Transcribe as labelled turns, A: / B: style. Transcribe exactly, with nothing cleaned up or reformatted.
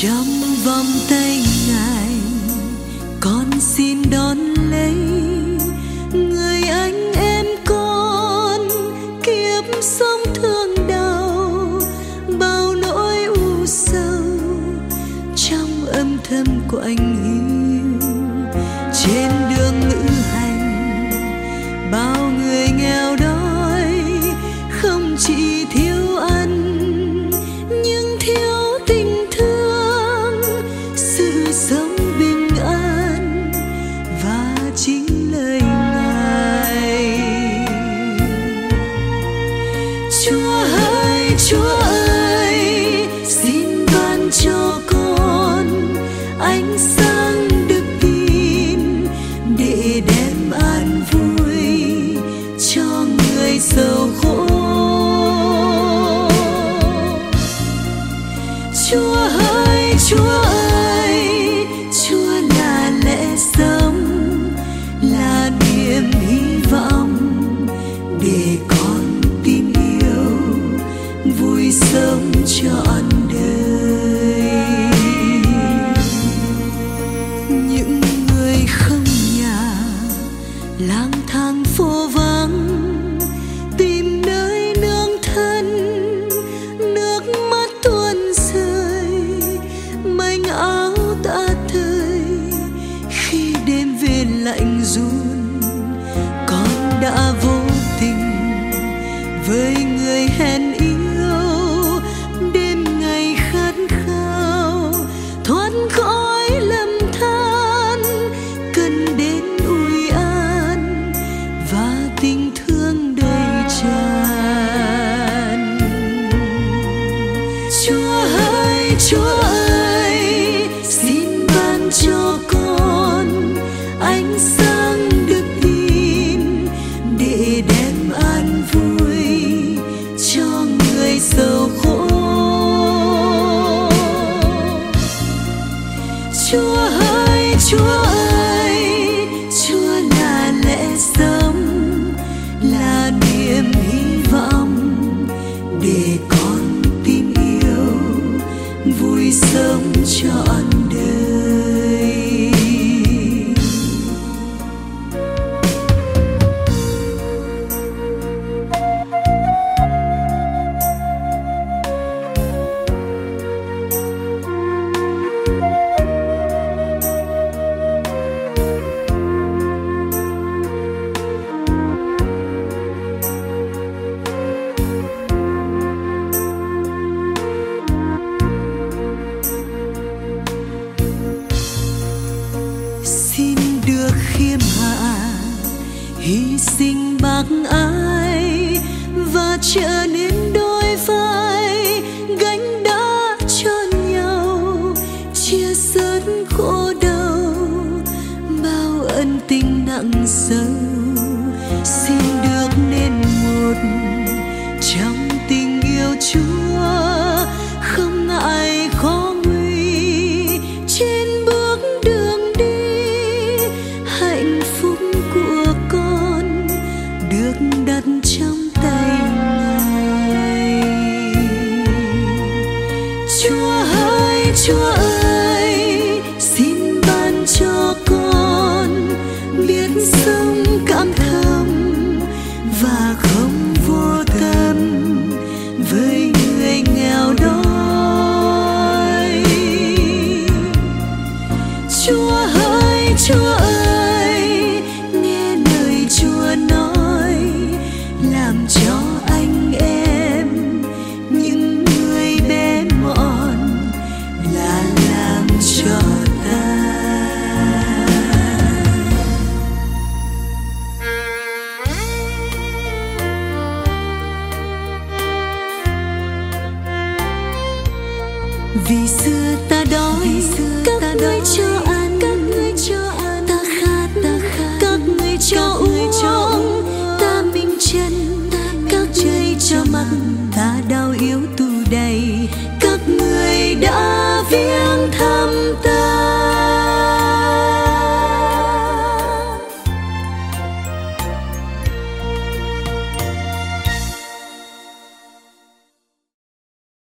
A: trong vòng tay ngài con xin đón lấy người anh em con. Kiếp sống thương đau bao nỗi u sầu trong âm thầm của anh hiu. Trên đường ngữ hành bao người nghèo đói không chỉ thiếu ăn nhưng thiếu tình thương, sự sống bình an và chính lời Ngài. Chúa ơi, Chúa ơi, xin ban cho con ánh sáng đức tin để đem an vui cho người sầu khổ. Chúa ơi, Chúa ơi, Chúa là lẽ sống, là niềm hy vọng để con tin yêu vui sống trọn đời. Những người không nhà lang thang phố vắng tìm nơi nương thân, nước mắt tuôn rơi manh áo tả tơi. Khi đêm về lạnh run con đã vô tình với người hẹn yêu. Đêm ngày khát khao thoát khỏi lầm than, cần đến ủi an và tình thương đầy tràn. Chúa ơi, Chúa ơi, xin ban cho con ánh sáng đức tin để đem an vui cho người sầu khổ. Chúa ơi, Chúa ơi, Chúa là lẽ sống, là niềm hy vọng để con tin yêu vui sống trọn đời. Xin được khiêm hạ hy sinh bác ái và trở nên đôi vai gánh đá cho nhau, chia sớt khổ đau bao ân tình nặng sâu. Xin được nên một trong tình yêu Chúa, không ngại khó nguy trên bước đường đi. Hạnh phúc của con được đặt trong tay Ngài. Chúa ơi, Chúa ơi, xin ban cho con biết sống cảm thông và không vô tâm với người nghèo đói. Chúa ơi, Chúa ơi, nghe lời Chúa nói làm cho anh em những người bé mọn là làm cho ta. Vì xưa ta đói, các ngươi cho ăn, các ngươi cho ăn, ta khát, ta khát, các ngươi cho uống, ta minh chân, các ngươi cho mặc, ta đau yếu tù đầy, các ngươi đã viếng thăm ta.